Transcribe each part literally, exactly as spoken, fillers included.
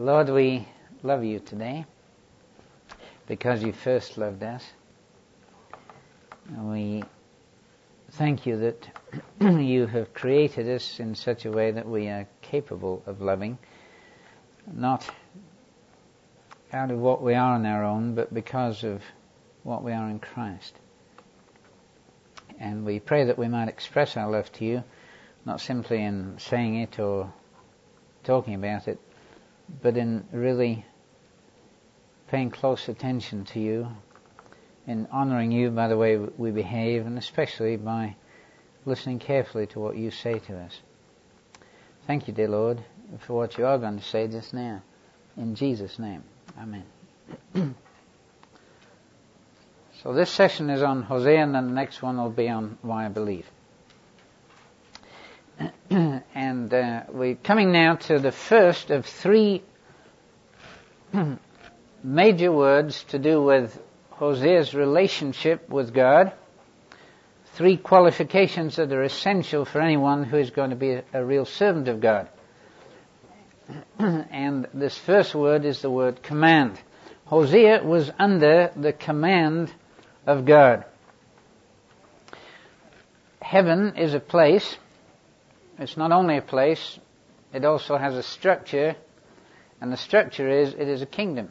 Lord, we love you today because you first loved us. We thank you that you have created us in such a way that we are capable of loving, not out of what we are on our own, but because of what we are in Christ. And we pray that we might express our love to you, not simply in saying it or talking about it, but in really paying close attention to you, in honouring you by the way we behave, and especially by listening carefully to what you say to us. Thank you, dear Lord, for what you are going to say just now. In Jesus' name, amen. So this session is on Hosea, and then the next one will be on why I believe. And uh, we're coming now to the first of three major words to do with Hosea's relationship with God. Three qualifications that are essential for anyone who is going to be a, a real servant of God. And this first word is the word command. Hosea was under the command of God. Heaven is a place. It's not only a place, it also has a structure, and the structure is, it is a kingdom.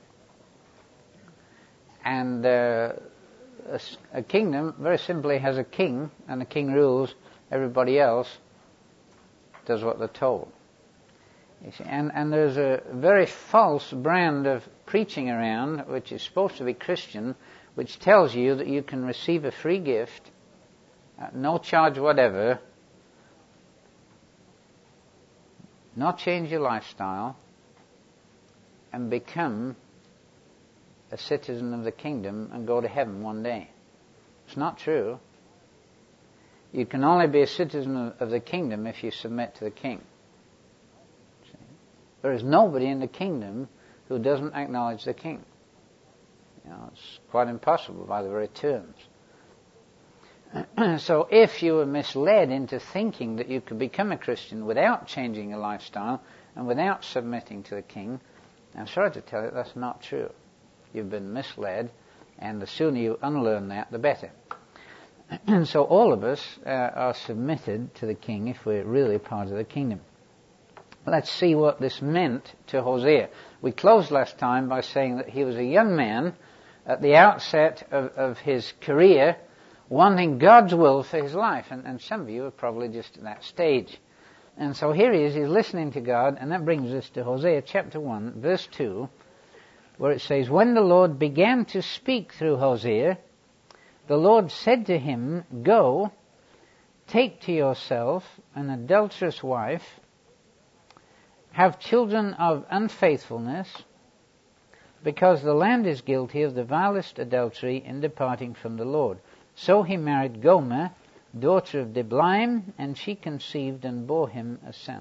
And uh, a, a kingdom, very simply, has a king, and the king rules. Everybody else does what they're told. You see, and, and there's a very false brand of preaching around, which is supposed to be Christian, which tells you that you can receive a free gift, at no charge whatever, not change your lifestyle, and become a citizen of the kingdom and go to heaven one day. It's not true. You can only be a citizen of the kingdom if you submit to the king. See? There is nobody in the kingdom who doesn't acknowledge the king. You know, it's quite impossible by the very terms. So if you were misled into thinking that you could become a Christian without changing your lifestyle and without submitting to the king, I'm sorry to tell you that's not true. You've been misled, and the sooner you unlearn that, the better. So all of us uh, are submitted to the king if we're really part of the kingdom. Let's see what this meant to Hosea. We closed last time by saying that he was a young man at the outset of, of his career, wanting God's will for his life. And, and some of you are probably just at that stage. And so here he is, he's listening to God, and that brings us to Hosea chapter one, verse two, where it says, "When the Lord began to speak through Hosea, the Lord said to him, 'Go, take to yourself an adulterous wife, have children of unfaithfulness, because the land is guilty of the vilest adultery in departing from the Lord.' So he married Gomer, daughter of Diblaim, and she conceived and bore him a son."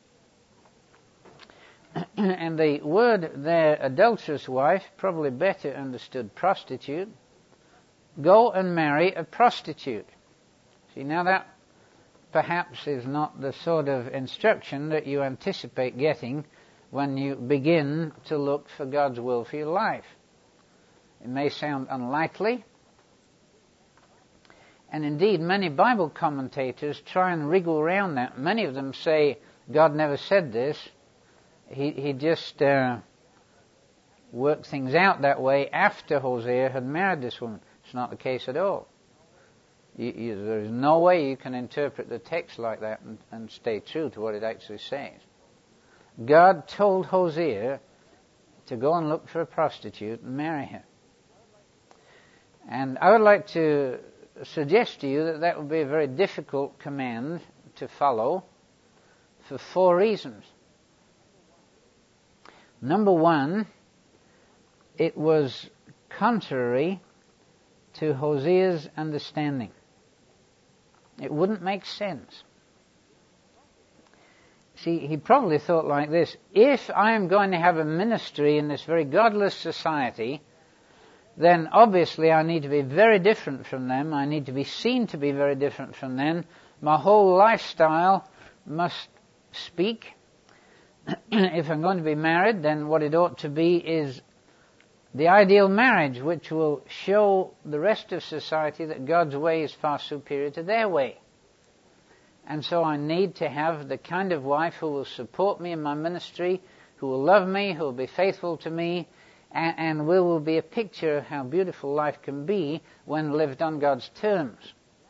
And the word there, adulterous wife, probably better understood prostitute. Go and marry a prostitute. See, now that perhaps is not the sort of instruction that you anticipate getting when you begin to look for God's will for your life. It may sound unlikely. And indeed, many Bible commentators try and wriggle around that. Many of them say, God never said this. He, he just uh, worked things out that way after Hosea had married this woman. It's not the case at all. You, you, there is no way you can interpret the text like that and, and stay true to what it actually says. God told Hosea to go and look for a prostitute and marry her. And I would like to suggest to you that that would be a very difficult command to follow for four reasons. Number one, it was contrary to Hosea's understanding. It wouldn't make sense. See, he probably thought like this: if I am going to have a ministry in this very godless society, then obviously I need to be very different from them. I need to be seen to be very different from them. My whole lifestyle must speak. if I'm going to be married, then what it ought to be is the ideal marriage, which will show the rest of society that God's way is far superior to their way. And so I need to have the kind of wife who will support me in my ministry, who will love me, who will be faithful to me, and, and will be a picture of how beautiful life can be when lived on God's terms.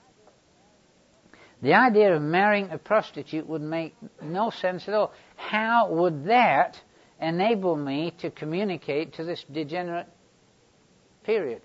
The idea of marrying a prostitute would make no sense at all. How would that enable me to communicate to this degenerate period?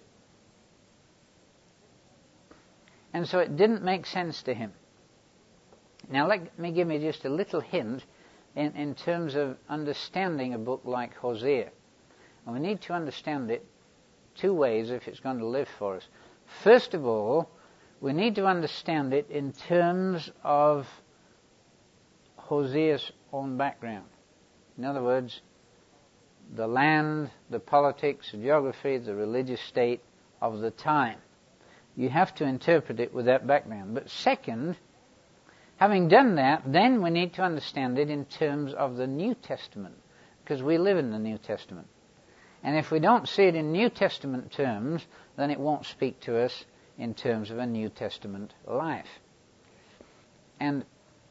And so it didn't make sense to him. Now let me give you just a little hint in, in terms of understanding a book like Hosea. And we need to understand it two ways if it's going to live for us. First of all, we need to understand it in terms of Hosea's own background. In other words, the land, the politics, the geography, the religious state of the time. You have to interpret it with that background. But second, having done that, then we need to understand it in terms of the New Testament, because we live in the New Testament. And if we don't see it in New Testament terms, then it won't speak to us in terms of a New Testament life. And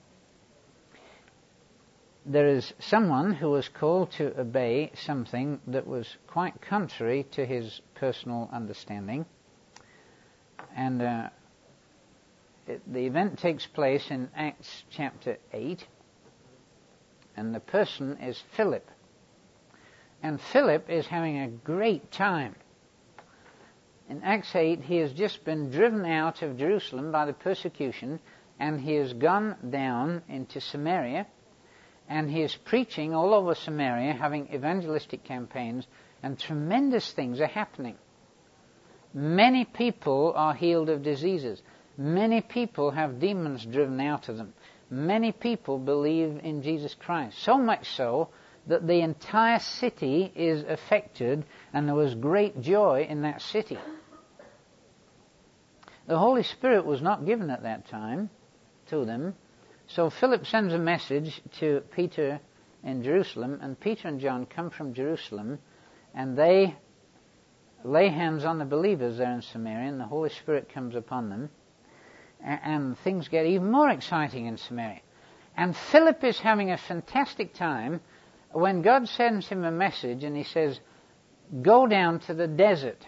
there is someone who was called to obey something that was quite contrary to his personal understanding. And uh, it, the event takes place in Acts chapter eight. And the person is Philip. And Philip is having a great time. In Acts eight, he has just been driven out of Jerusalem by the persecution, and he has gone down into Samaria, and he is preaching all over Samaria, having evangelistic campaigns, and tremendous things are happening. Many people are healed of diseases. Many people have demons driven out of them. Many people believe in Jesus Christ. So much so that the entire city is affected, and there was great joy in that city. The Holy Spirit was not given at that time to them, so Philip sends a message to Peter in Jerusalem, and Peter and John come from Jerusalem, and they lay hands on the believers there in Samaria, and the Holy Spirit comes upon them, and, and things get even more exciting in Samaria. And Philip is having a fantastic time when God sends him a message, and he says, go down to the desert.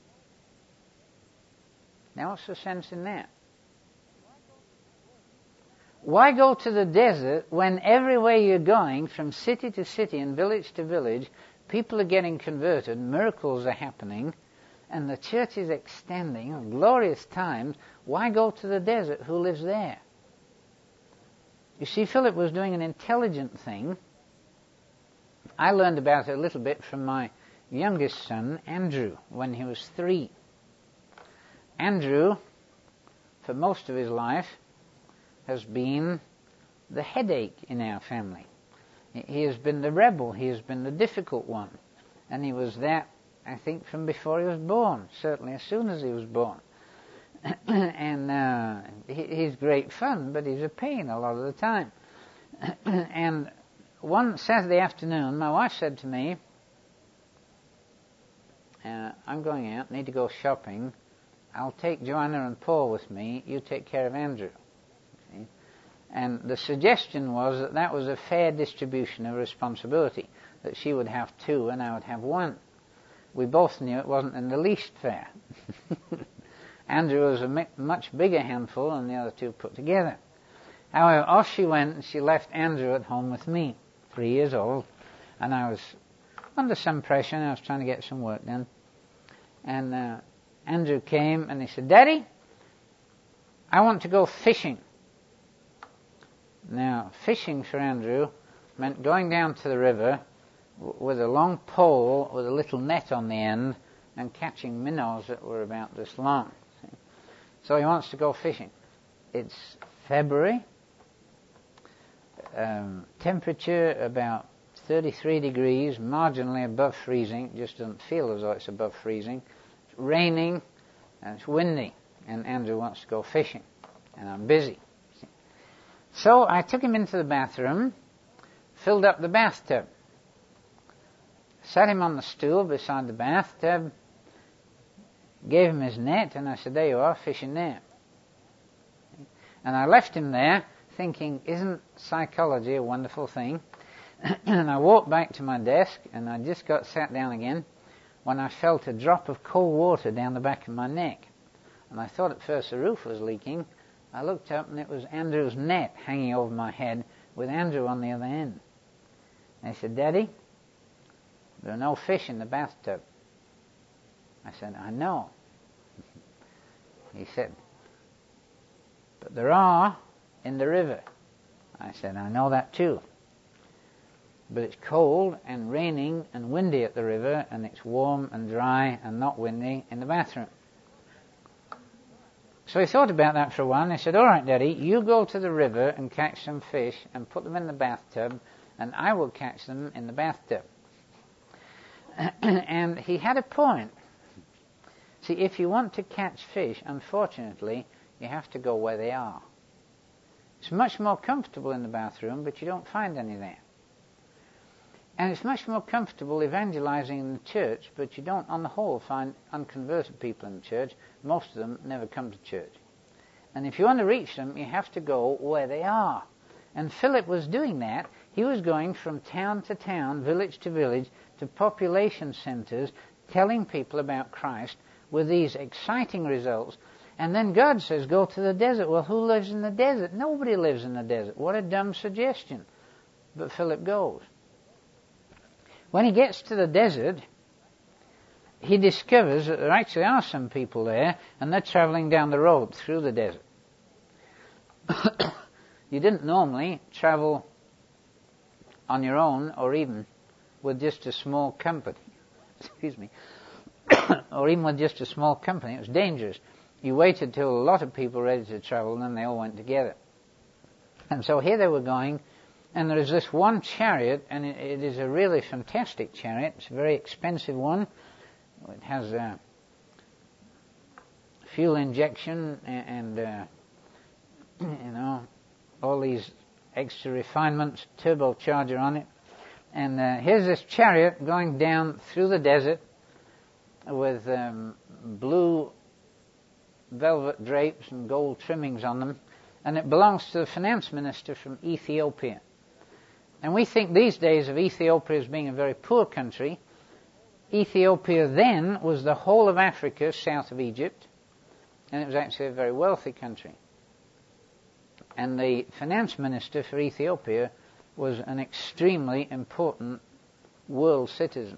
Now what's the sense in that? Why go to the desert when everywhere you're going, from city to city and village to village, people are getting converted, miracles are happening, and the church is extending, glorious times? Why go to the desert? Who lives there? You see, Philip was doing an intelligent thing. I learned about it a little bit from my youngest son, Andrew, when he was three. Andrew, for most of his life, has been the headache in our family. He has been the rebel. He has been the difficult one. And he was that, I think, from before he was born, certainly as soon as he was born. and uh, he, he's great fun, but he's a pain a lot of the time. And one Saturday afternoon, my wife said to me, uh, I'm going out, need to go shopping. I'll take Joanna and Paul with me. You take care of Andrew. See? And the suggestion was that that was a fair distribution of responsibility, that she would have two and I would have one. We both knew it wasn't in the least fair. Andrew was a mi- much bigger handful than the other two put together. However, off she went, and she left Andrew at home with me, three years old, and I was under some pressure, and I was trying to get some work done. And uh, Andrew came, and he said, Daddy, I want to go fishing. Now, fishing for Andrew meant going down to the river w- with a long pole with a little net on the end and catching minnows that were about this long. See? So he wants to go fishing. It's February. Um, temperature about thirty-three degrees, marginally above freezing. It just doesn't feel as though it's above freezing. It's raining and it's windy, and Andrew wants to go fishing, and I'm busy. So I took him into the bathroom, filled up the bathtub. Sat him on the stool beside the bathtub, gave him his net, and I said, there you are, fishing there. And I left him there thinking, isn't psychology a wonderful thing? And I walked back to my desk, and I just got sat down again when I felt a drop of cold water down the back of my neck. And I thought at first the roof was leaking. I looked up, and it was Andrew's net hanging over my head with Andrew on the other end. And he said, Daddy, there are no fish in the bathtub. I said, I know. He said, but there are in the river. I said, I know that too. But it's cold and raining and windy at the river, and it's warm and dry and not windy in the bathroom. So he thought about that for a while, and he said, all right, Daddy, you go to the river and catch some fish and put them in the bathtub, and I will catch them in the bathtub. And he had a point. See, if you want to catch fish, unfortunately, you have to go where they are. It's much more comfortable in the bathroom, but you don't find any there. And it's much more comfortable evangelizing in the church, but you don't, on the whole, find unconverted people in the church. Most of them never come to church. And if you want to reach them, you have to go where they are. And Philip was doing that. He was going from town to town, village to village, to population centers, telling people about Christ with these exciting results. And then God says, go to the desert. Well, who lives in the desert? Nobody lives in the desert. What a dumb suggestion. But Philip goes. When he gets to the desert, he discovers that there actually are some people there, and they're traveling down the road through the desert. You didn't normally travel on your own, or even with just a small company. Excuse me. Or even with just a small company. It was dangerous. You waited till a lot of people were ready to travel, and then they all went together. And so here they were going, and there is this one chariot, and it, it is a really fantastic chariot. It's a very expensive one. It has a fuel injection and, and uh, you know, all these extra refinements, turbocharger on it. And uh, here's this chariot going down through the desert with um, blue velvet drapes and gold trimmings on them. And it belongs to the finance minister from Ethiopia. And we think these days of Ethiopia as being a very poor country. Ethiopia then was the whole of Africa south of Egypt, and it was actually a very wealthy country. And the finance minister for Ethiopia was an extremely important world citizen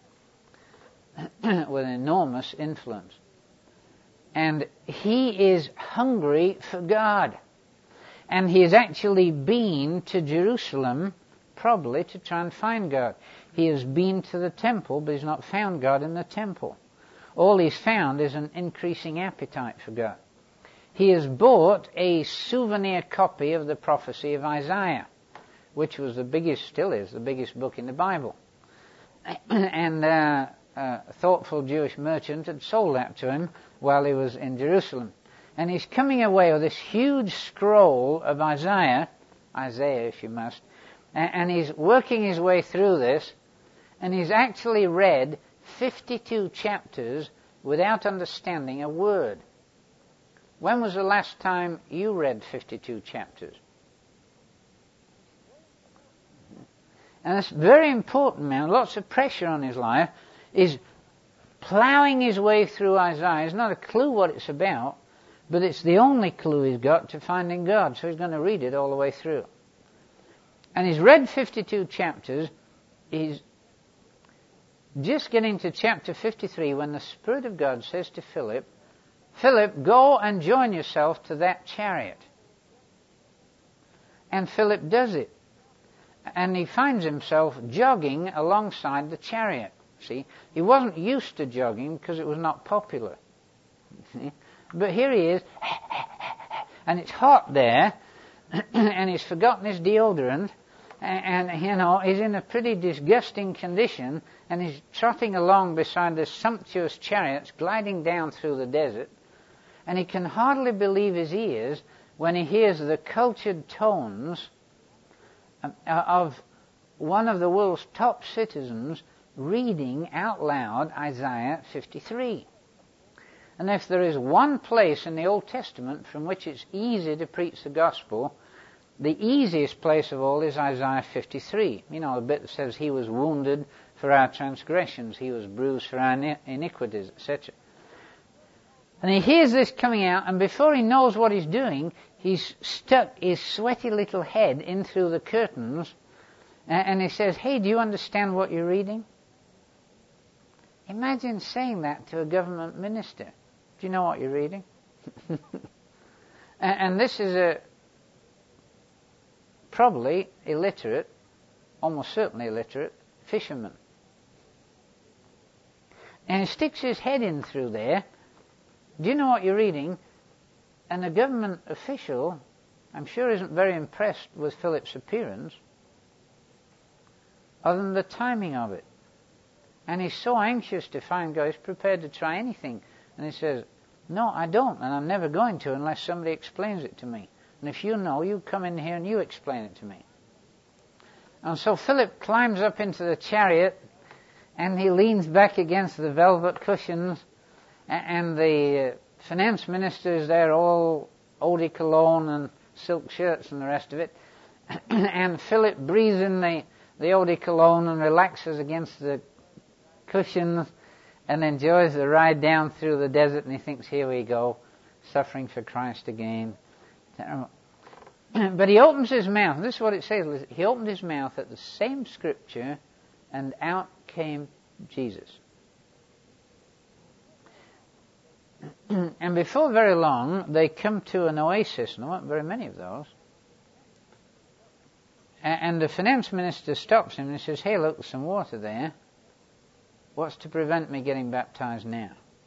with enormous influence. And he is hungry for God. And he has actually been to Jerusalem probably to try and find God. He has been to the temple, but he's not found God in the temple. All he's found is an increasing appetite for God. He has bought a souvenir copy of the prophecy of Isaiah, which was the biggest, still is, the biggest book in the Bible. And uh, a thoughtful Jewish merchant had sold that to him while he was in Jerusalem. And he's coming away with this huge scroll of Isaiah, Isaiah if you must, and he's working his way through this, and he's actually read fifty-two chapters without understanding a word. When was the last time you read fifty-two chapters? And it's very important, man. Lots of pressure on his life. He's plowing his way through Isaiah. He's not a clue what it's about, but it's the only clue he's got to finding God. So he's going to read it all the way through. And he's read fifty-two chapters. He's just getting to chapter fifty-three when the Spirit of God says to Philip, Philip, go and join yourself to that chariot. And Philip does it. And he finds himself jogging alongside the chariot. See, he wasn't used to jogging because it was not popular. See? But here he is, and it's hot there, and he's forgotten his deodorant, and, and, you know, he's in a pretty disgusting condition, and he's trotting along beside this sumptuous chariots gliding down through the desert, and he can hardly believe his ears when he hears the cultured tones of one of the world's top citizens reading out loud Isaiah fifty-three. And if there is one place in the Old Testament from which it's easy to preach the gospel, the easiest place of all is Isaiah fifty-three. You know, the bit that says, he was wounded for our transgressions, he was bruised for our iniquities, et cetera. And he hears this coming out, and before he knows what he's doing, he's stuck his sweaty little head in through the curtains, and he says, hey, do you understand what you're reading? Imagine saying that to a government minister. Do you know what you're reading? And this is a probably illiterate, almost certainly illiterate, fisherman. And he sticks his head in through there. Do you know what you're reading? And a government official, I'm sure, isn't very impressed with Philip's appearance, other than the timing of it. And he's so anxious to find God, he's prepared to try anything. And he says, no, I don't, and I'm never going to unless somebody explains it to me. And if you know, you come in here and you explain it to me. And so Philip climbs up into the chariot, and he leans back against the velvet cushions, and the finance minister is there, all eau de cologne and silk shirts and the rest of it. And Philip breathes in the, the eau de cologne and relaxes against the cushions and enjoys the ride down through the desert, and he thinks, here we go, suffering for Christ again. But he opens his mouth, and this is what it says, he opened his mouth at the same scripture, and out came Jesus. And before very long, they come to an oasis, and there weren't very many of those. And the finance minister stops him and he says, hey, look, there's some water there. What's to prevent me getting baptized now?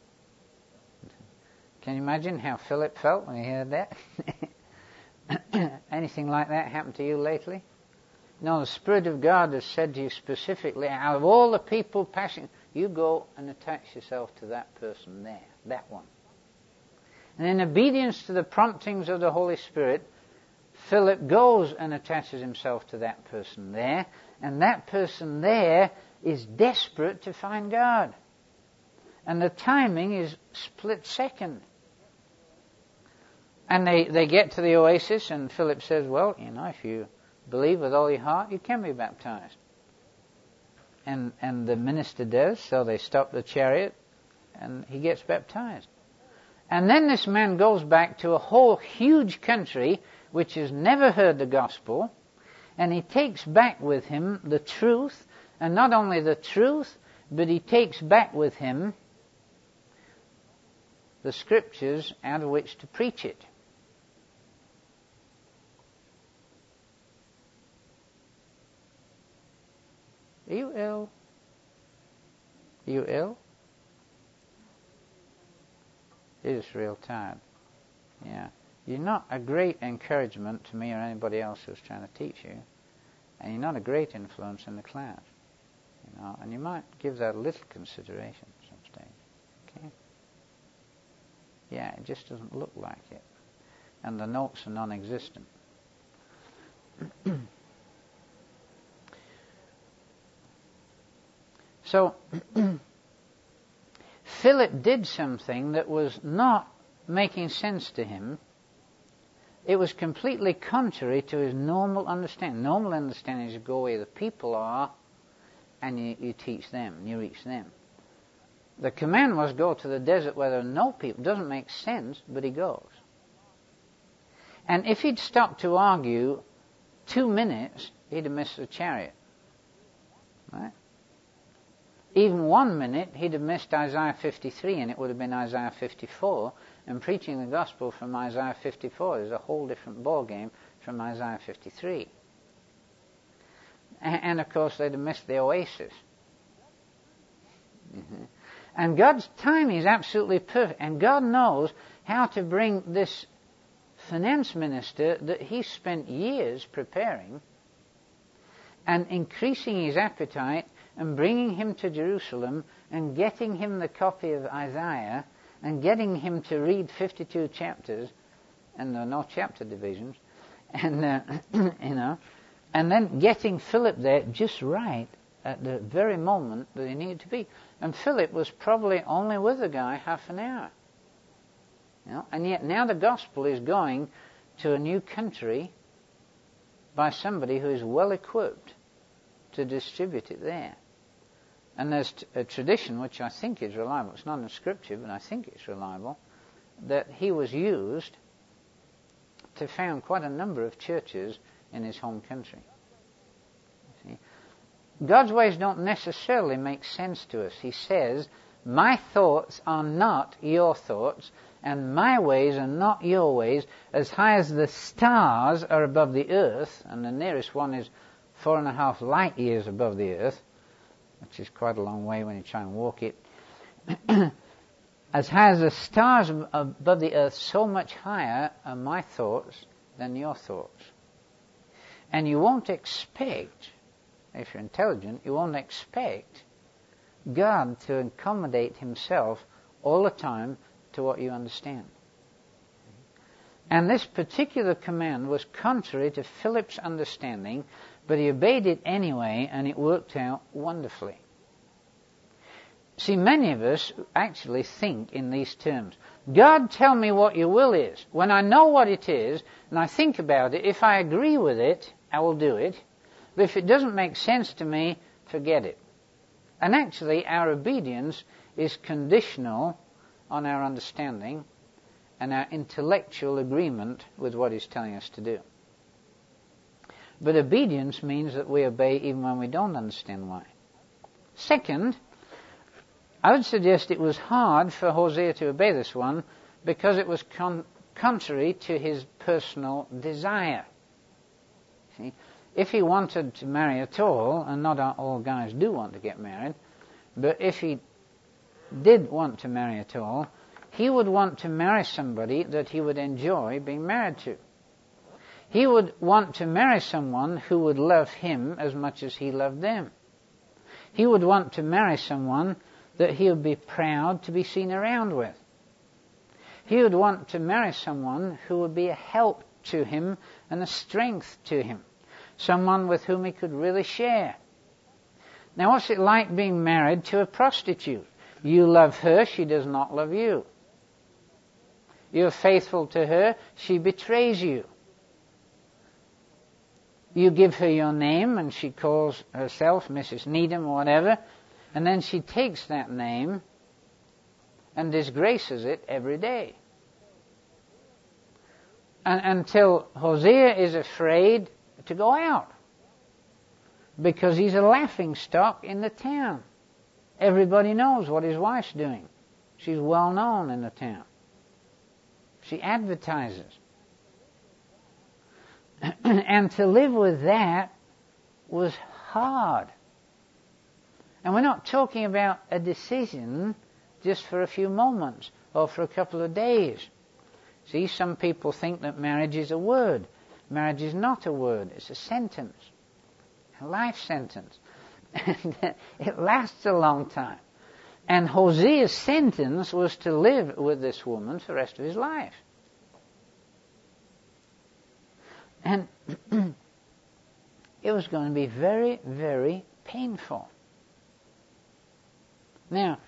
Can you imagine how Philip felt when he heard that? Anything like that happened to you lately? No, the Spirit of God has said to you specifically, out of all the people passing, you go and attach yourself to that person there, that one. And in obedience to the promptings of the Holy Spirit, Philip goes and attaches himself to that person there, and that person there is desperate to find God. And the timing is split second. And they, they get to the oasis, and Philip says, well, you know, if you believe with all your heart, you can be baptized. And and the minister does, so they stop the chariot, and he gets baptized. And then this man goes back to a whole huge country which has never heard the gospel, and he takes back with him the truth, and not only the truth, but he takes back with him the scriptures out of which to preach it. Are you ill? Are you ill? You're just real tired. Yeah. You're not a great encouragement to me or anybody else who's trying to teach you. And you're not a great influence in the class. You know, and you might give that a little consideration at some stage. Okay? Yeah, it just doesn't look like it. And the notes are non-existent. So, Philip did something that was not making sense to him. It was completely contrary to his normal understanding. Normal understanding is you go where the people are and you, you teach them, and you reach them. The command was go to the desert where there are no people. It doesn't make sense, but he goes. And if he'd stopped to argue two minutes, he'd have missed the chariot. Right? Even one minute, he'd have missed Isaiah fifty-three, and it would have been Isaiah fifty-four. And preaching the gospel from Isaiah fifty-four is a whole different ballgame from Isaiah fifty-three. And, and of course, they'd have missed the oasis. Mm-hmm. And God's timing is absolutely perfect. And God knows how to bring this finance minister that he spent years preparing and increasing his appetite and bringing him to Jerusalem and getting him the copy of Isaiah and getting him to read fifty-two chapters, and there are no chapter divisions, and, uh, you know, and then getting Philip there just right at the very moment that he needed to be. And Philip was probably only with the guy half an hour. You know? And yet now the gospel is going to a new country by somebody who is well equipped to distribute it there. And there's a tradition which I think is reliable. It's not in Scripture, but I think it's reliable, that he was used to found quite a number of churches in his home country. See? God's ways don't necessarily make sense to us. He says, my thoughts are not your thoughts, and my ways are not your ways. As high as the stars are above the earth, and the nearest one is four and a half light years above the earth, which is quite a long way when you try and walk it. As high as the stars above the earth, so much higher are my thoughts than your thoughts. And you won't expect, if you're intelligent, you won't expect God to accommodate himself all the time to what you understand. And this particular command was contrary to Philip's understanding, but he obeyed it anyway, and it worked out wonderfully. See, many of us actually think in these terms. God, tell me what your will is. When I know what it is, and I think about it, if I agree with it, I will do it. But if it doesn't make sense to me, forget it. And actually, our obedience is conditional on our understanding and our intellectual agreement with what he's telling us to do. But obedience means that we obey even when we don't understand why. Second, I would suggest it was hard for Hosea to obey this one because it was con- contrary to his personal desire. See? If he wanted to marry at all, and not all guys do want to get married, but if he did want to marry at all, he would want to marry somebody that he would enjoy being married to. He would want to marry someone who would love him as much as he loved them. He would want to marry someone that he would be proud to be seen around with. He would want to marry someone who would be a help to him and a strength to him. Someone with whom he could really share. Now, what's it like being married to a prostitute? You love her, she does not love you. You're faithful to her, she betrays you. You give her your name and she calls herself Missus Needham or whatever, and then she takes that name and disgraces it every day. And until Hosea is afraid to go out because he's a laughing stock in the town. Everybody knows what his wife's doing. She's well known in the town. She advertises. And to live with that was hard. And we're not talking about a decision just for a few moments or for a couple of days. See, some people think that marriage is a word. Marriage is not a word, it's a sentence, a life sentence. And it lasts a long time. And Hosea's sentence was to live with this woman for the rest of his life. And it was going to be very, very painful. Now,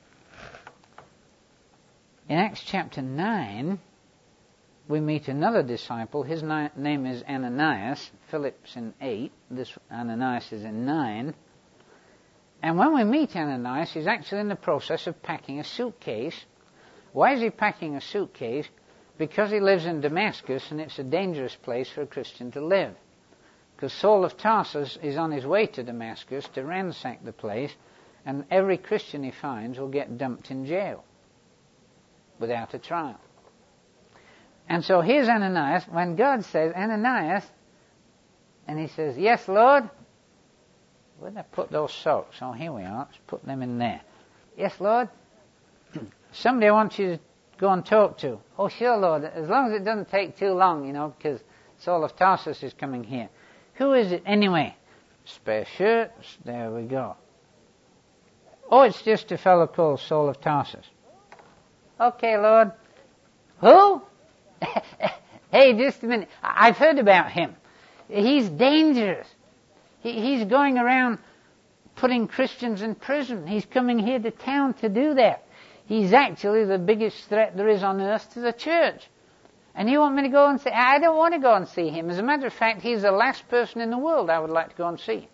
in Acts chapter nine, we meet another disciple. His ni- name is Ananias. Philip's in eight. This Ananias is in nine. And when we meet Ananias, he's actually in the process of packing a suitcase. Why is he packing a suitcase? Because he lives in Damascus, and it's a dangerous place for a Christian to live. Because Saul of Tarsus is on his way to Damascus to ransack the place, and every Christian he finds will get dumped in jail without a trial. And so here's Ananias, when God says, Ananias, and he says, yes, Lord. Where did I put those socks? Oh, here we are. Let's put them in there. Yes, Lord. Somebody I want you to go and talk to. Oh, sure, Lord. As long as it doesn't take too long, you know, because Saul of Tarsus is coming here. Who is it anyway? Spare shirts. There we go. Oh, it's just a fellow called Saul of Tarsus. Okay, Lord. Who? Hey, just a minute. I've heard about him. He's dangerous. He, he's going around putting Christians in prison. He's coming here to town to do that. He's actually the biggest threat there is on earth to the church. And you want me to go and see? I don't want to go and see him. As a matter of fact, he's the last person in the world I would like to go and see.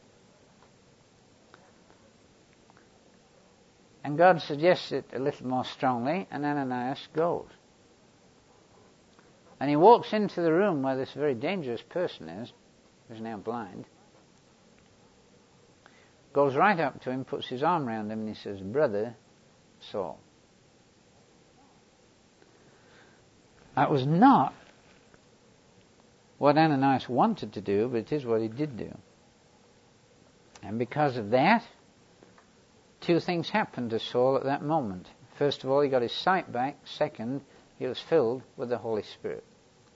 And God suggests it a little more strongly, and Ananias goes. And he walks into the room where this very dangerous person is, who's now blind, goes right up to him, puts his arm around him, and he says, "Brother Saul." That was not what Ananias wanted to do, but it is what he did do. And because of that, two things happened to Saul at that moment. First of all, he got his sight back. Second, he was filled with the Holy Spirit.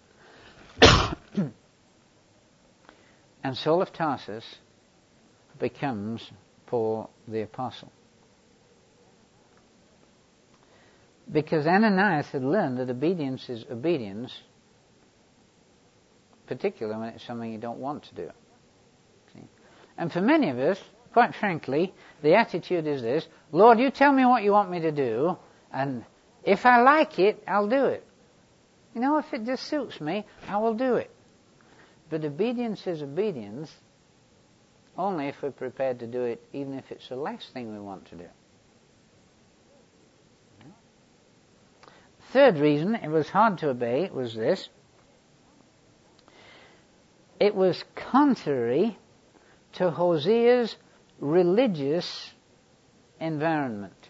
And Saul of Tarsus becomes Paul the Apostle. Because Ananias had learned that obedience is obedience, particularly when it's something you don't want to do. See? And for many of us, quite frankly, the attitude is this: Lord, you tell me what you want me to do, and if I like it, I'll do it. You know, if it just suits me, I will do it. But obedience is obedience only if we're prepared to do it, even if it's the last thing we want to do. Third reason it was hard to obey was this: it was contrary to Hosea's religious environment.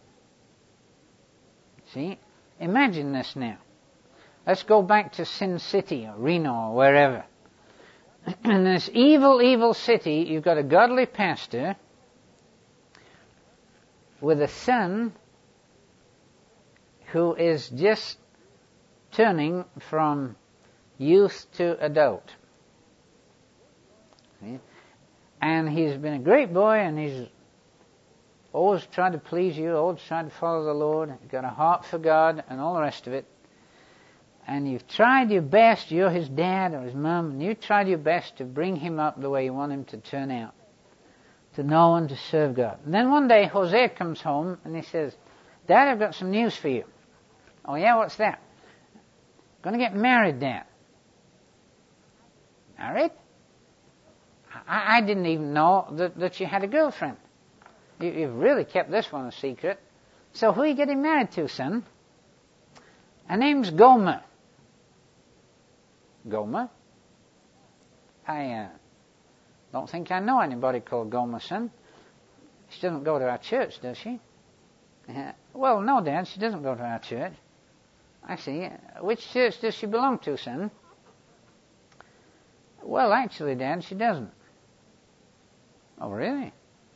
See? Imagine this now. Let's go back to Sin City or Reno or wherever. In this evil, evil city, you've got a godly pastor with a son who is just turning from youth to adult. See? And he's been a great boy, and he's always tried to please you, always tried to follow the Lord, he's got a heart for God and all the rest of it. And you've tried your best, you're his dad or his mum, and you've tried your best to bring him up the way you want him to turn out, to know and to serve God. And then one day Hosea comes home and he says, "Dad, I've got some news for you." "Oh yeah, what's that?" "I'm going to get married, Dad." "Married? I, I didn't even know that, that you had a girlfriend. You, you've really kept this one a secret. So who are you getting married to, son?" "Her name's Gomer." "Gomer? I uh, don't think I know anybody called Gomer, son. She doesn't go to our church, does she?" Uh, "Well, no, Dad, she doesn't go to our church." "I see. Which church does she belong to, son?" "Well, actually, Dad, she doesn't." "Oh, really?"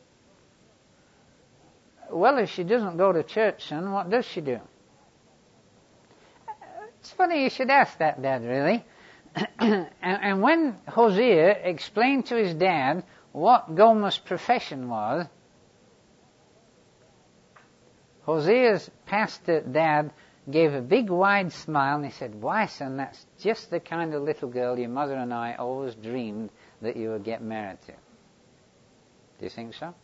"Well, if she doesn't go to church, son, what does she do?" It's funny you should ask that, Dad, really. and, and when Hosea explained to his dad what Gomer's profession was, Hosea's pastor dad gave a big wide smile and he said, "Why, son, that's just the kind of little girl your mother and I always dreamed that you would get married to." Do you think so?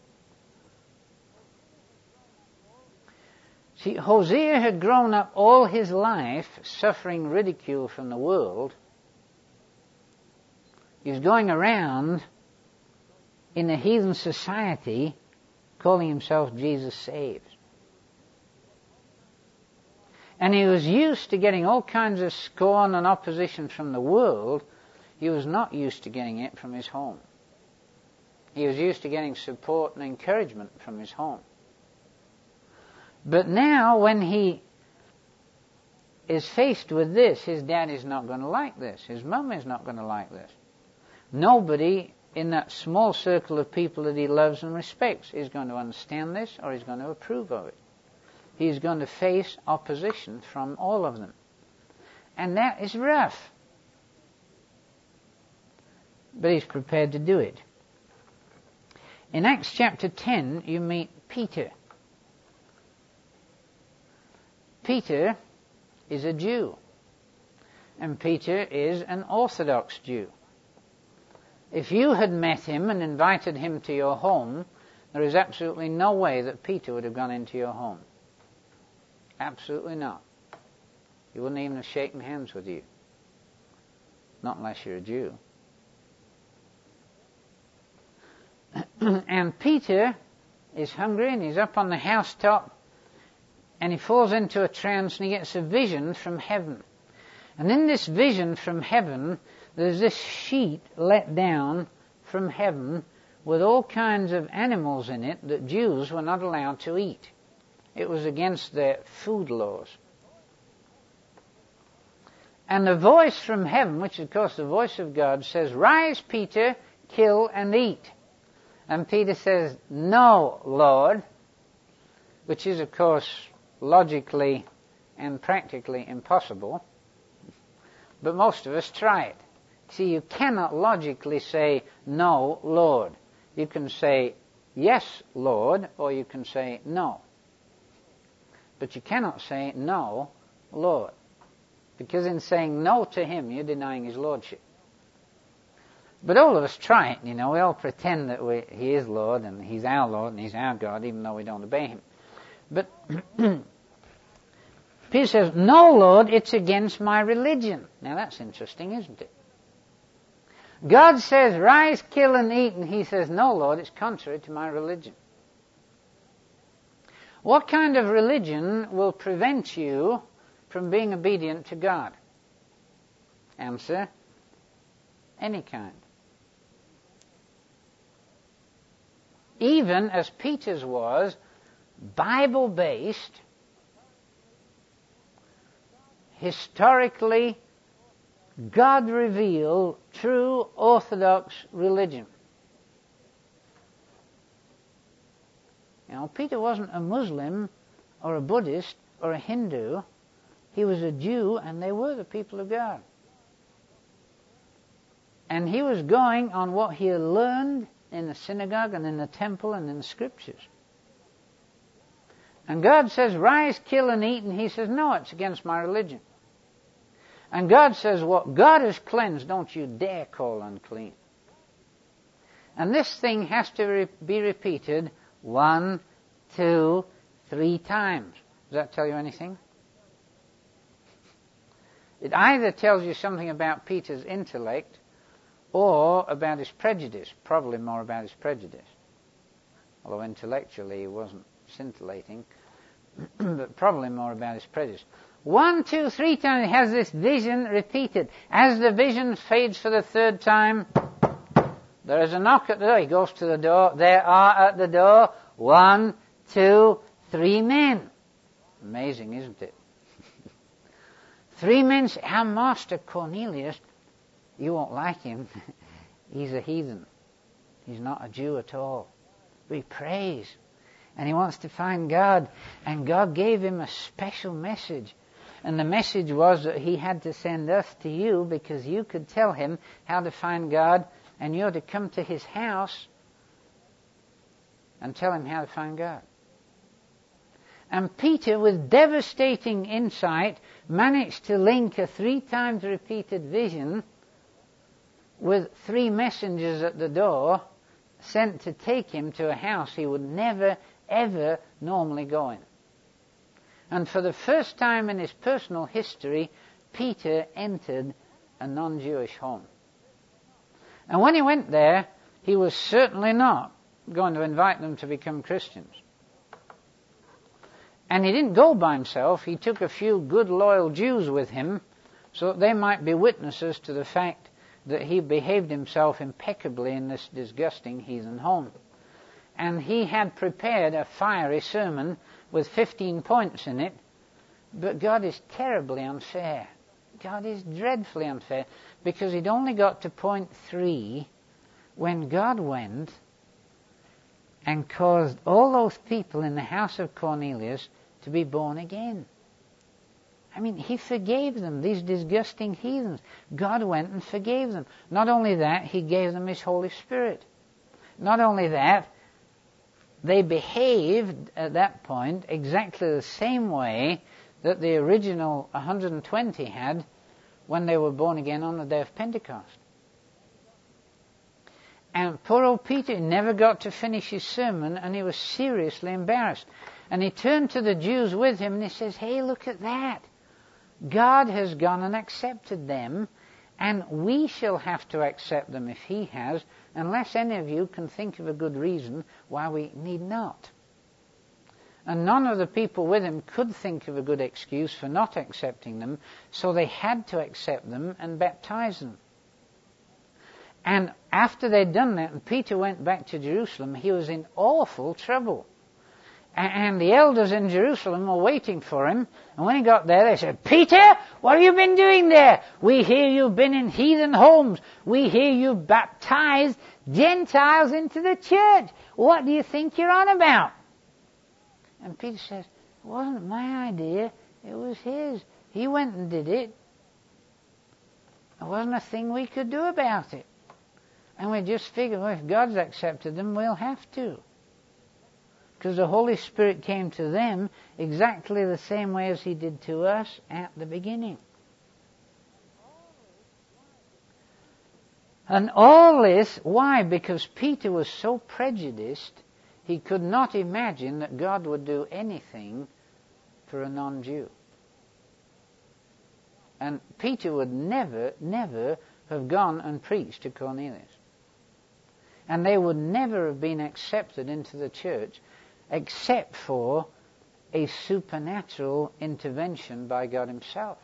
See, Hosea had grown up all his life suffering ridicule from the world. He was going around in a heathen society calling himself Jesus Saves. And he was used to getting all kinds of scorn and opposition from the world. He was not used to getting it from his home. He was used to getting support and encouragement from his home. But now, when he is faced with this, his dad is not going to like this. His mum is not going to like this. Nobody in that small circle of people that he loves and respects is going to understand this or is going to approve of it. He's going to face opposition from all of them. And that is rough. But he's prepared to do it. In Acts chapter ten, you meet Peter. Peter is a Jew, and Peter is an Orthodox Jew. If you had met him and invited him to your home, there is absolutely no way that Peter would have gone into your home. Absolutely not. He wouldn't even have shaken hands with you. Not unless you're a Jew. And Peter is hungry and he's up on the housetop and he falls into a trance and he gets a vision from heaven. And in this vision from heaven, there's this sheet let down from heaven with all kinds of animals in it that Jews were not allowed to eat. It was against their food laws. And the voice from heaven, which is of course the voice of God, says, "Rise, Peter, kill and eat." And Peter says, "No, Lord," which is of course logically and practically impossible. But most of us try it. See, you cannot logically say, "No, Lord." You can say, "Yes, Lord," or you can say, "No." But you cannot say, "No, Lord." Because in saying no to him, you're denying his lordship. But all of us try it, you know. We all pretend that we, he is Lord and he's our Lord and he's our God, even though we don't obey him. But Peter says, "No, Lord, it's against my religion." Now that's interesting, isn't it? God says, "Rise, kill and eat," and he says, "No, Lord, it's contrary to my religion." What kind of religion will prevent you from being obedient to God? Answer, any kind. Even as Peter's was, Bible-based, historically, God-revealed, true Orthodox religion. You know, Peter wasn't a Muslim or a Buddhist or a Hindu. He was a Jew, and they were the people of God. And he was going on what he had learned in the synagogue and in the temple and in the scriptures. And God says, "Rise, kill and eat," and he says, "No, it's against my religion." And God says, "What God has cleansed, don't you dare call unclean." And this thing has to re- be repeated one, two, three times. Does that tell you anything? It either tells you something about Peter's intellect or about his prejudice, probably more about his prejudice. Although intellectually he wasn't scintillating, but probably more about his prejudice. One, two, three times he has this vision repeated. As the vision fades for the third time, there is a knock at the door. He goes to the door. There are at the door one, two, three men. Amazing, isn't it? Three men say, "Our master Cornelius, you won't like him. He's a heathen. He's not a Jew at all. But he prays. And he wants to find God. And God gave him a special message. And the message was that he had to send us to you because you could tell him how to find God, and you're to come to his house and tell him how to find God." And Peter, with devastating insight, managed to link a three times repeated vision with three messengers at the door sent to take him to a house he would never, ever normally go in. And for the first time in his personal history, Peter entered a non-Jewish home. And when he went there, he was certainly not going to invite them to become Christians. And he didn't go by himself. He took a few good, loyal Jews with him so that they might be witnesses to the fact that he behaved himself impeccably in this disgusting heathen home. And he had prepared a fiery sermon with fifteen points in it, but God is terribly unfair. God is dreadfully unfair, because he'd only got to point three when God went and caused all those people in the house of Cornelius to be born again. I mean, he forgave them, these disgusting heathens. God went and forgave them. Not only that, he gave them his Holy Spirit. Not only that, they behaved at that point exactly the same way that the original one hundred twenty had when they were born again on the day of Pentecost. And poor old Peter never got to finish his sermon, and he was seriously embarrassed. And he turned to the Jews with him and he says, hey, look at that. God has gone and accepted them, and we shall have to accept them if he has, unless any of you can think of a good reason why we need not. And none of the people with him could think of a good excuse for not accepting them, so they had to accept them and baptize them. And after they'd done that, and Peter went back to Jerusalem, he was in awful trouble. And the elders in Jerusalem were waiting for him. And when he got there, they said, Peter, what have you been doing there? We hear you've been in heathen homes. We hear you baptized Gentiles into the church. What do you think you're on about? And Peter says, it wasn't my idea. It was his. He went and did it. There wasn't a thing we could do about it. And we just figured, well, if God's accepted them, we'll have to. Because the Holy Spirit came to them exactly the same way as he did to us at the beginning. And all this, why? Because Peter was so prejudiced, he could not imagine that God would do anything for a non-Jew. And Peter would never, never have gone and preached to Cornelius. And they would never have been accepted into the church except for a supernatural intervention by God himself.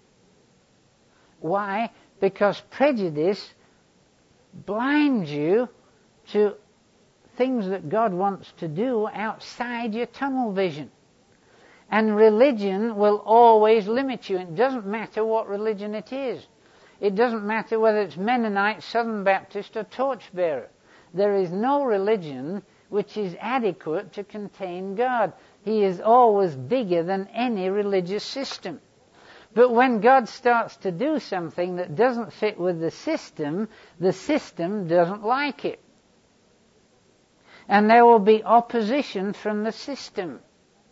Why? Because prejudice blinds you to things that God wants to do outside your tunnel vision. And religion will always limit you. It doesn't matter what religion it is. It doesn't matter whether it's Mennonite, Southern Baptist, or Torchbearer. There is no religion which is adequate to contain God. He is always bigger than any religious system. But when God starts to do something that doesn't fit with the system, the system doesn't like it. And there will be opposition from the system.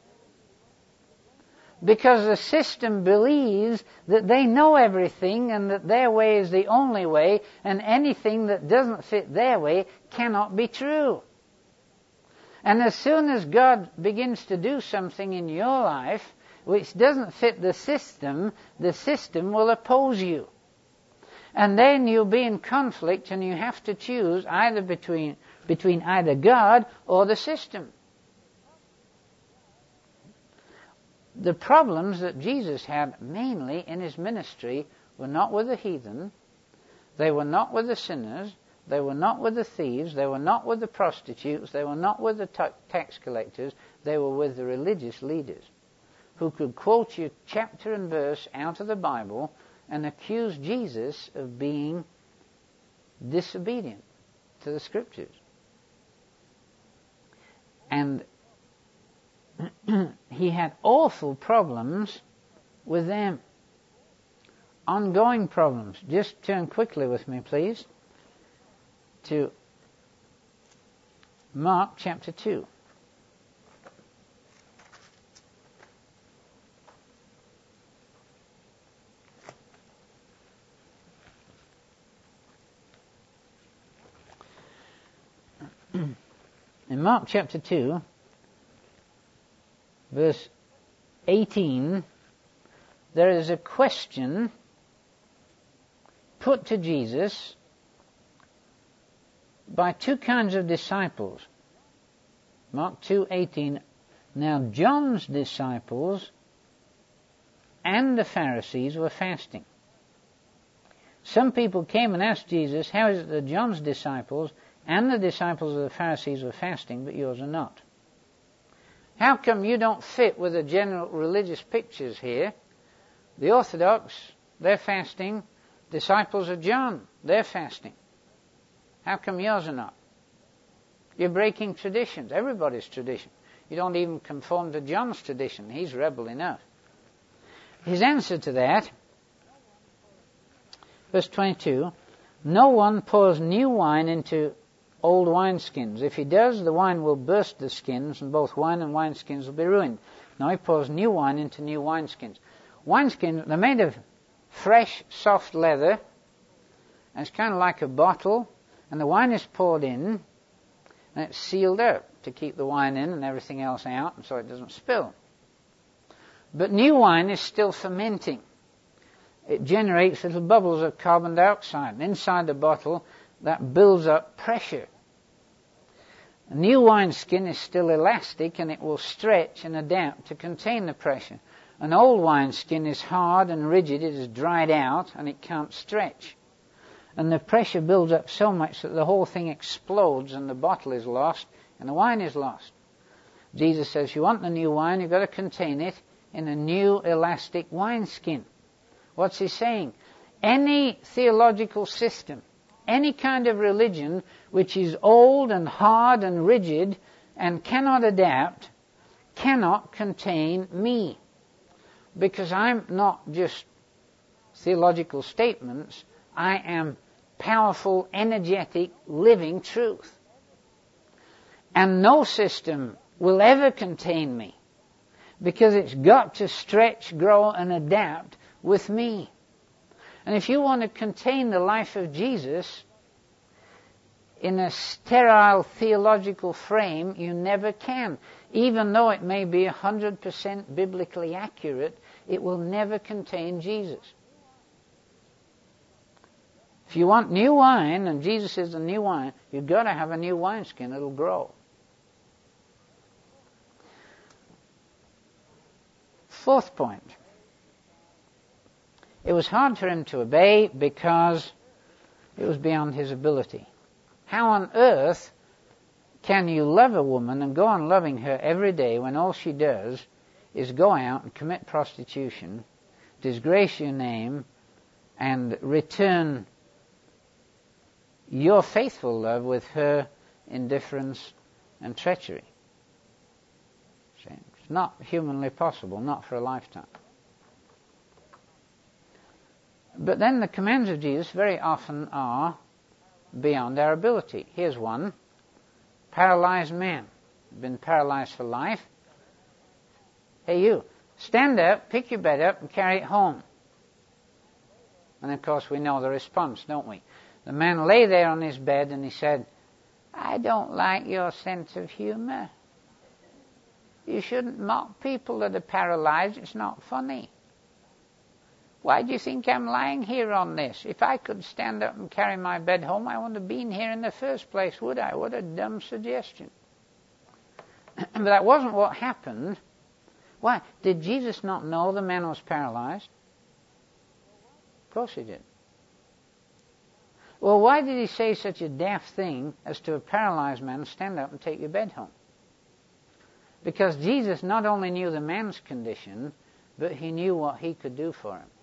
Because the system believes that they know everything and that their way is the only way, and anything that doesn't fit their way cannot be true. And as soon as God begins to do something in your life which doesn't fit the system, the system will oppose you. And then you'll be in conflict, and you have to choose either between, between either God or the system. The problems that Jesus had mainly in his ministry were not with the heathen, they were not with the sinners, they were not with the thieves, they were not with the prostitutes, they were not with the tax collectors, they were with the religious leaders who could quote you chapter and verse out of the Bible and accuse Jesus of being disobedient to the Scriptures. And he had awful problems with them. Ongoing problems. Just turn quickly with me, please, to Mark chapter two. In Mark chapter two, verse eighteen, there is a question put to Jesus by two kinds of disciples. Mark two eighteen. Now John's disciples and the Pharisees were fasting. Some people came and asked Jesus, how is it that John's disciples and the disciples of the Pharisees were fasting, but yours are not? How come you don't fit with the general religious pictures here? The Orthodox, they're fasting. Disciples of John, they're fasting. How come yours are not? You're breaking traditions, everybody's tradition. You don't even conform to John's tradition. He's rebel enough. His answer to that, verse twenty-two, no one pours new wine into old wineskins. If he does, the wine will burst the skins, and both wine and wineskins will be ruined. Now he pours new wine into new wineskins. Wineskins, they're made of fresh, soft leather, and it's kind of like a bottle, And the wine is poured in, and it's sealed up to keep the wine in and everything else out, and so it doesn't spill. But new wine is still fermenting. It generates little bubbles of carbon dioxide, and inside the bottle that builds up pressure. A new wineskin is still elastic, and it will stretch and adapt to contain the pressure. An old wineskin is hard and rigid, it is dried out, and it can't stretch. And the pressure builds up so much that the whole thing explodes, and the bottle is lost, and the wine is lost. Jesus says, you want the new wine, you've got to contain it in a new elastic wineskin. What's he saying? Any theological system, any kind of religion which is old and hard and rigid and cannot adapt, cannot contain me. Because I'm not just theological statements, I am powerful, energetic, living truth. And no system will ever contain me, because it's got to stretch, grow, and adapt with me. And if you want to contain the life of Jesus in a sterile theological frame, you never can. Even though it may be one hundred percent biblically accurate, it will never contain Jesus. If you want new wine, and Jesus is the new wine, you've got to have a new wineskin. It'll grow. Fourth point. It was hard for him to obey because it was beyond his ability. How on earth can you love a woman and go on loving her every day when all she does is go out and commit prostitution, disgrace your name, and return your faithful love with her indifference and treachery? It's not humanly possible, not for a lifetime. But then the commands of Jesus very often are beyond our ability. Here's one. Paralyzed man. Been paralyzed for life. Hey you, stand up, pick your bed up, and carry it home. And of course we know the response, don't we? The man lay there on his bed and he said, I don't like your sense of humor. You shouldn't mock people that are paralyzed. It's not funny. Why do you think I'm lying here on this? If I could stand up and carry my bed home, I wouldn't have been here in the first place, would I? What a dumb suggestion. But that wasn't what happened. Why? Did Jesus not know the man was paralyzed? Of course he did. Well, why did he say such a daft thing as to a paralyzed man, stand up and take your bed home? Because Jesus not only knew the man's condition, but he knew what he could do for him.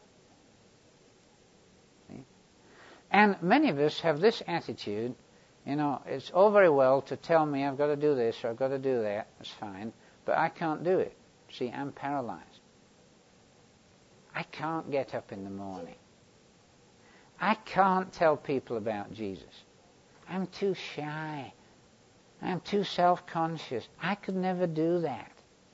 See? And many of us have this attitude, you know, it's all very well to tell me I've got to do this or I've got to do that, that's fine, but I can't do it. See, I'm paralyzed. I can't get up in the morning. I can't tell people about Jesus. I'm too shy. I'm too self-conscious. I could never do that.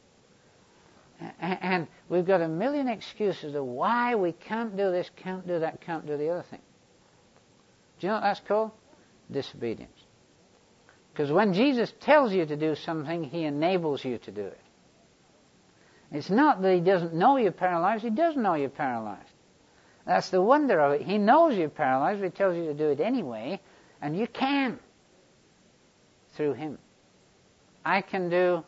And we've got a million excuses of why we can't do this, can't do that, can't do the other thing. Do you know what that's called? Disobedience. Because when Jesus tells you to do something, he enables you to do it. It's not that he doesn't know you're paralyzed. He does know you're paralyzed. That's the wonder of it. He knows you're paralyzed, but he tells you to do it anyway, and you can through him. I can do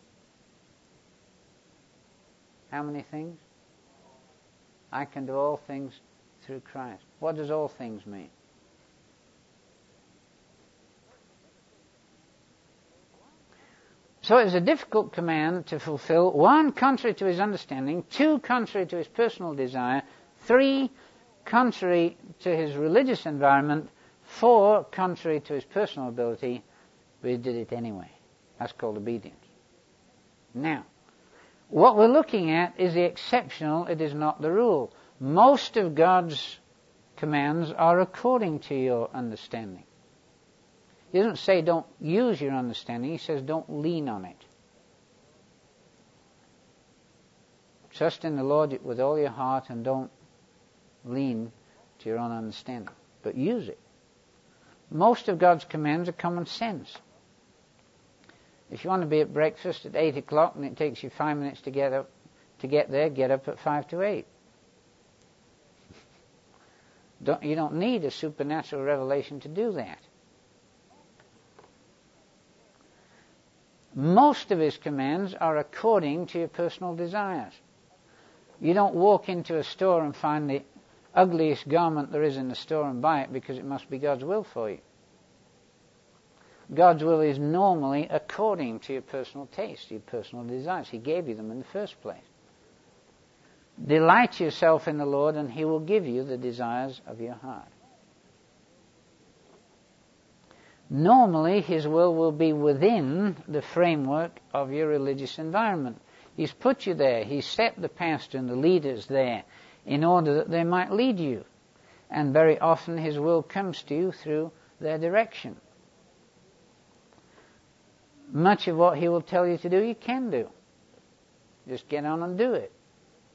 how many things? I can do all things through Christ. What does all things mean? So it's a difficult command to fulfill. One, contrary to his understanding. Two, contrary to his personal desire. Three, contrary to his religious environment. Four, contrary to his personal ability. But he did it anyway. That's called obedience. Now, what we're looking at is the exceptional, it is not the rule. Most of God's commands are according to your understanding. He doesn't say don't use your understanding, he says don't lean on it. Trust in the Lord with all your heart and don't lean to your own understanding, but use it. Most of God's commands are common sense. If you want to be at breakfast at eight o'clock and it takes you five minutes to get up, to get there, get up at five to eight. Don't, you don't need a supernatural revelation to do that. Most of his commands are according to your personal desires. You don't walk into a store and find the ugliest garment there is in the store and buy it because it must be God's will for you. God's will is normally according to your personal taste, your personal desires. He gave you them in the first place. Delight yourself in the Lord and He will give you the desires of your heart. Normally, His will will be within the framework of your religious environment. He's put you there. He's set the pastor and the leaders there in order that they might lead you. And very often His will comes to you through their direction. Much of what He will tell you to do, you can do. Just get on and do it.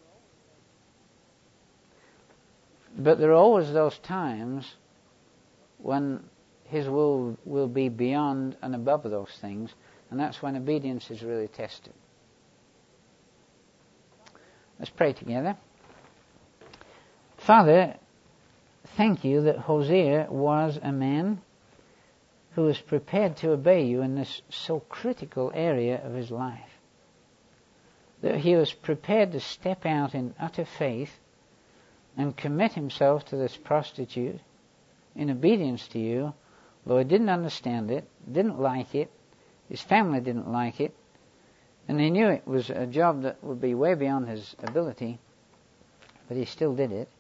But there are always those times when His will will be beyond and above those things, and that's when obedience is really tested. Let's pray together. Father, thank you that Hosea was a man who was prepared to obey you in this so critical area of his life. That he was prepared to step out in utter faith and commit himself to this prostitute in obedience to you. Lord, didn't understand it, didn't like it, his family didn't like it, and he knew it was a job that would be way beyond his ability, but he still did it.